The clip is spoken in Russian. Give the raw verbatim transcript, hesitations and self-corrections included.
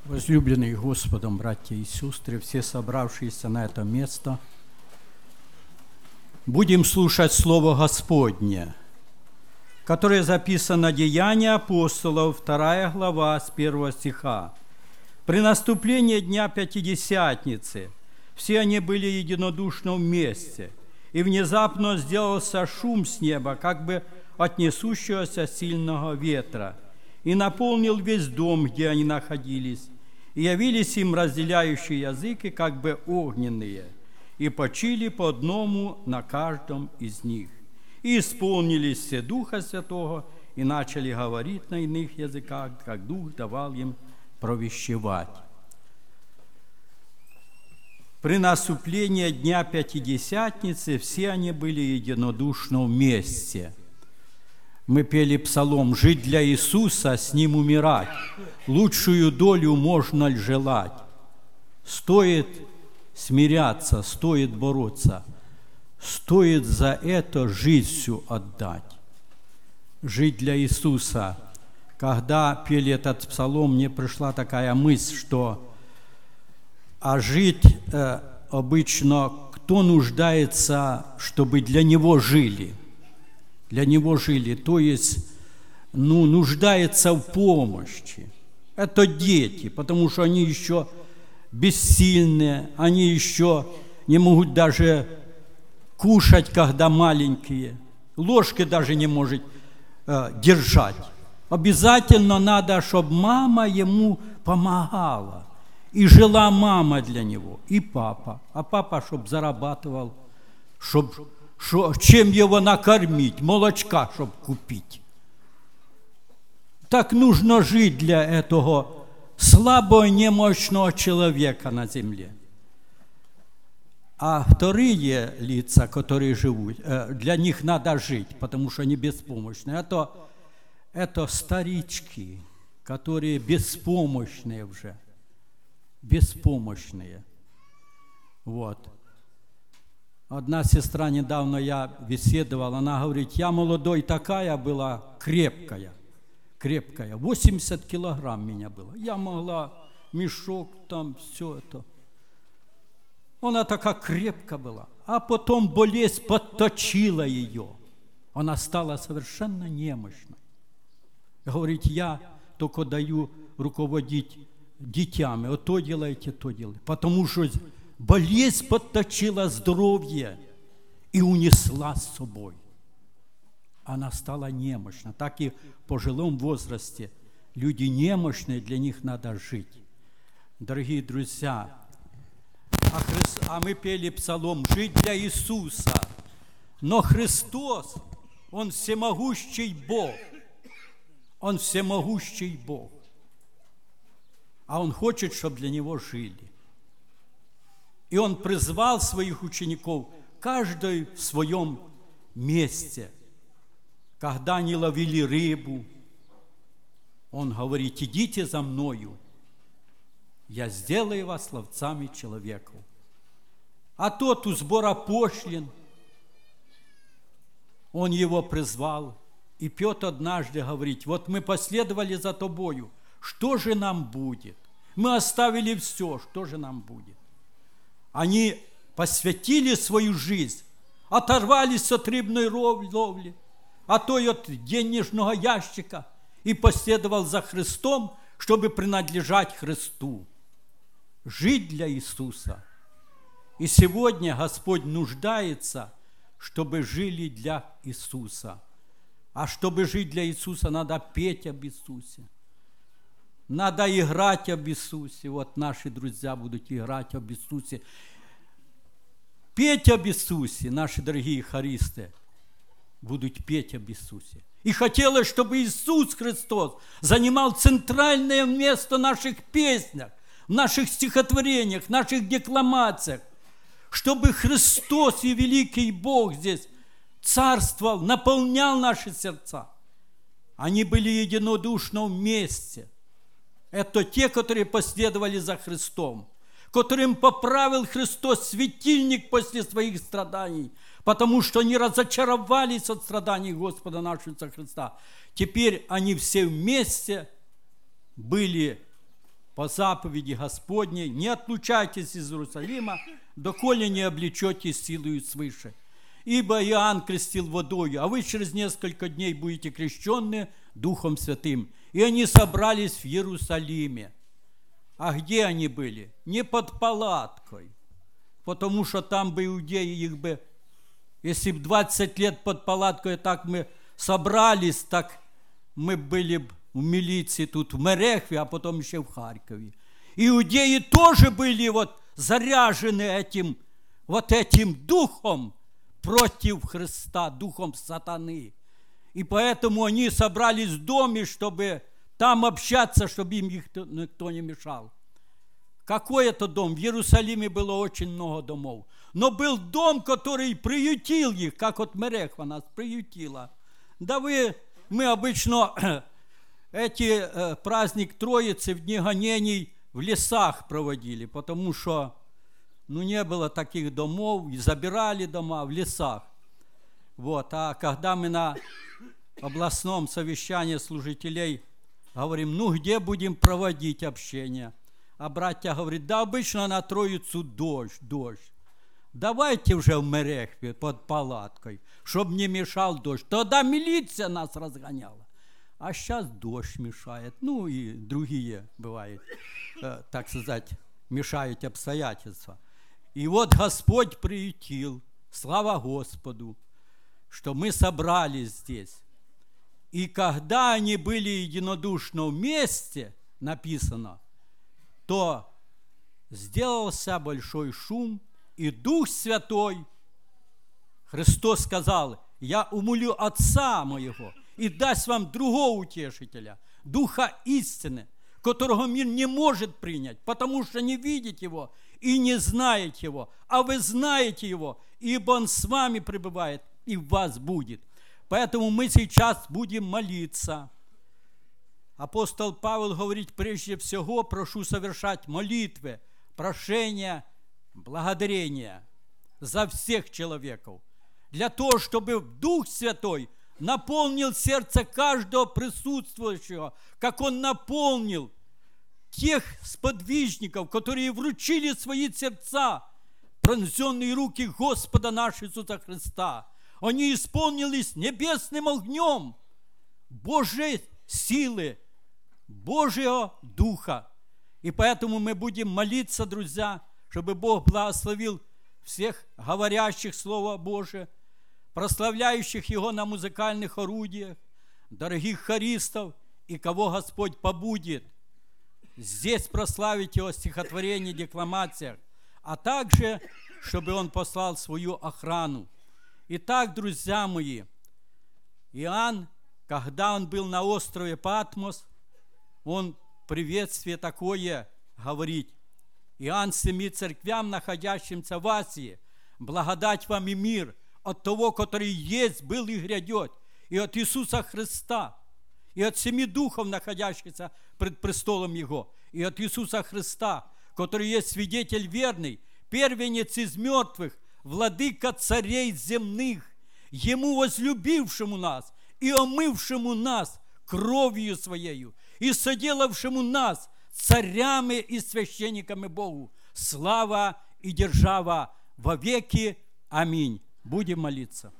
Возлюбленные Господом, братья и сестры, все собравшиеся на это место, будем слушать Слово Господне, которое записано Деяния апостолов, вторая глава, с первого стиха. «При наступлении Дня Пятидесятницы все они были единодушно вместе, и внезапно сделался шум с неба, как бы от несущегося сильного ветра, и наполнил весь дом, где они находились. И явились им разделяющие языки, как бы огненные, и почили по одному на каждом из них. И исполнились все Духа Святого, и начали говорить на иных языках, как Дух давал им провещевать». При наступлении Дня Пятидесятницы все они были единодушно вместе. Мы пели псалом «Жить для Иисуса, с Ним умирать, лучшую долю можно ли желать? Стоит смиряться, стоит бороться, стоит за это жизнь всю отдать». Жить для Иисуса. Когда пели этот псалом, мне пришла такая мысль, что а жить э, обычно кто нуждается, чтобы для Него жили? Для Него жили, то есть, ну, нуждается в помощи. Это дети, потому что они еще бессильные, они еще не могут даже кушать, когда маленькие, ложки даже не может э, держать. Обязательно надо, чтобы мама ему помогала. И жила мама для него, и папа. А папа, чтобы зарабатывал, чтобы... Шо, чем его накормить, молочка, чтобы купить. Так нужно жить для этого слабого, немощного человека на земле. А вторые лица, которые живут, для них надо жить, потому что они беспомощные. Это, это старички, которые беспомощные уже. Беспомощные. Вот. Одна сестра, недавно я беседовал, она говорит, я молодой такая была, крепкая, крепкая, восемьдесят килограмм меня было. Я могла мешок, там, все это. Она такая крепкая была. А потом болезнь подточила ее. Она стала совершенно немощной. Говорит, я только даю руководить детьми. Вот то делайте, то делайте. Потому что болезнь подточила здоровье и унесла с собой. Она стала немощна. Так и в пожилом возрасте люди немощные, для них надо жить. Дорогие друзья, а, Христ... а мы пели псалом «Жить для Иисуса». Но Христос, Он всемогущий Бог. Он всемогущий Бог. А Он хочет, чтобы для Него жили. И Он призвал своих учеников, каждый в своем месте. Когда они ловили рыбу, Он говорит, идите за Мною, я сделаю вас ловцами человеков. А тот у сбора пошлин, Он его призвал. И Петр однажды говорит, вот мы последовали за Тобою, что же нам будет? Мы оставили все, что же нам будет? Они посвятили свою жизнь, оторвались от рыбной ловли, а то и от денежного ящика, и последовал за Христом, чтобы принадлежать Христу. Жить для Иисуса. И сегодня Господь нуждается, чтобы жили для Иисуса. А чтобы жить для Иисуса, надо петь об Иисусе. Надо играть об Иисусе. Вот наши друзья будут играть об Иисусе. Петь об Иисусе. Наши дорогие хористы будут петь об Иисусе. И хотелось, чтобы Иисус Христос занимал центральное место в наших песнях, в наших стихотворениях, в наших декламациях. Чтобы Христос и великий Бог здесь царствовал, наполнял наши сердца. Они были единодушно вместе. Это те, которые последовали за Христом, которым поправил Христос светильник после своих страданий, потому что они разочаровались от страданий Господа нашего Иисуса Христа. Теперь они все вместе были по заповеди Господней: не отлучайтесь из Иерусалима, доколе не облечетесь силою свыше. Ибо Иоанн крестил водою, а вы через несколько дней будете крещенны Духом Святым. И они собрались в Иерусалиме. А где они были? Не под палаткой, потому что там бы иудеи их бы, если бы двадцать лет под палаткой так мы собрались, так мы были бы в милиции тут в Мерехве, а потом еще в Харькове. Иудеи тоже были вот заряжены этим, вот этим духом против Христа, духом сатаны. И поэтому они собрались в доме, чтобы там общаться, чтобы им никто не мешал. Какой это дом? В Иерусалиме было очень много домов. Но был дом, который приютил их, как вот Мерехва нас приютила. Да вы, мы обычно эти э, праздник Троицы в дни гонений в лесах проводили, потому что ну, не было таких домов, и забирали дома в лесах. Вот. А когда мы на областном совещании служителей говорим, ну где будем проводить общение? А братья говорят, да обычно на Троицу дождь, дождь. Давайте уже в Мерехве под палаткой, чтобы не мешал дождь. Тогда милиция нас разгоняла. А сейчас дождь мешает. Ну и другие бывают, э, так сказать, мешают обстоятельства. И вот Господь приютил, слава Господу, что мы собрались здесь. И когда они были единодушно вместе, написано, то сделался большой шум, и Дух Святой, Христос сказал, я умолю Отца моего и даст вам другого утешителя, Духа истины, которого мир не может принять, потому что не видит его и не знает его, а вы знаете его, ибо он с вами пребывает и в вас будет. Поэтому мы сейчас будем молиться. Апостол Павел говорит, прежде всего прошу совершать молитвы, прошения, благодарения за всех человеков, для того, чтобы Дух Святой наполнил сердце каждого присутствующего, как Он наполнил тех сподвижников, которые вручили свои сердца, пронзенные руки Господа нашего Иисуса Христа. Они исполнились небесным огнем Божьей силы, Божьего Духа. И поэтому мы будем молиться, друзья, чтобы Бог благословил всех говорящих Слово Божие, прославляющих Его на музыкальных орудиях, дорогих хористов и кого Господь побудет здесь прославить Его стихотворение, декламациях, а также, чтобы Он послал свою охрану. Итак, друзья мои, Иоанн, когда он был на острове Патмос, он приветствие такое говорит. Иоанн семи церквям, находящимся в Асии, благодать вам и мир от того, который есть, был и грядет, и от Иисуса Христа, и от семи духов, находящихся пред престолом Его, и от Иисуса Христа, который есть свидетель верный, первенец из мертвых, владыка царей земных, Ему возлюбившему нас и омывшему нас кровью Своею, и соделавшему нас царями и священниками Богу. Слава и держава во веки. Аминь. Будем молиться.